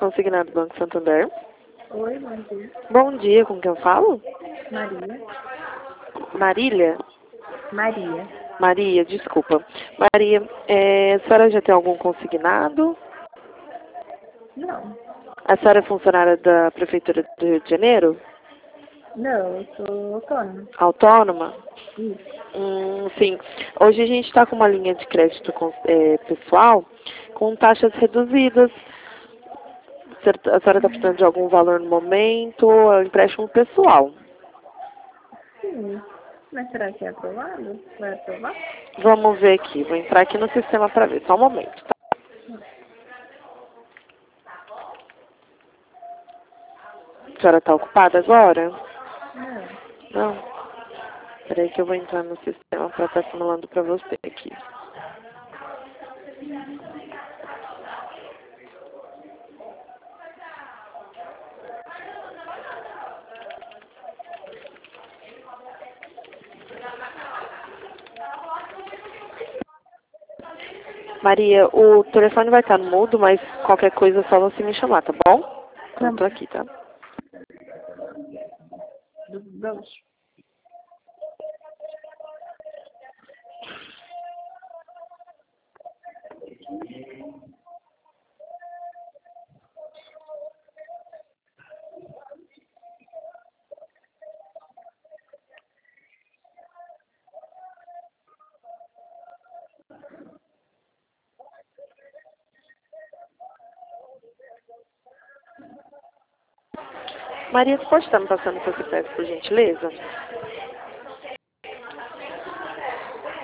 Consignado Banco Santander. Oi, bom dia. Bom dia, com quem eu falo? Maria. Marília? Maria. Maria, desculpa. Maria, a senhora já tem algum consignado? Não. A senhora é funcionária da Prefeitura do Rio de Janeiro? Não, eu sou autônoma. Autônoma? Isso. Sim. Hoje a gente está com uma linha de crédito pessoal com taxas reduzidas. A senhora está precisando de algum valor no momento? É um empréstimo pessoal. Sim. Mas será que é aprovado? Vai aprovar? Vamos ver aqui. Vou entrar aqui no sistema para ver. Só um momento, tá? A senhora está ocupada agora? Não. Não? Peraí que eu vou entrar no sistema para estar simulando para você aqui. Maria, o telefone vai estar no mudo, mas qualquer coisa é só você me chamar, tá bom? Então eu tô aqui, tá? Vamos. Maria, você pode estar me passando seu CPF, por gentileza?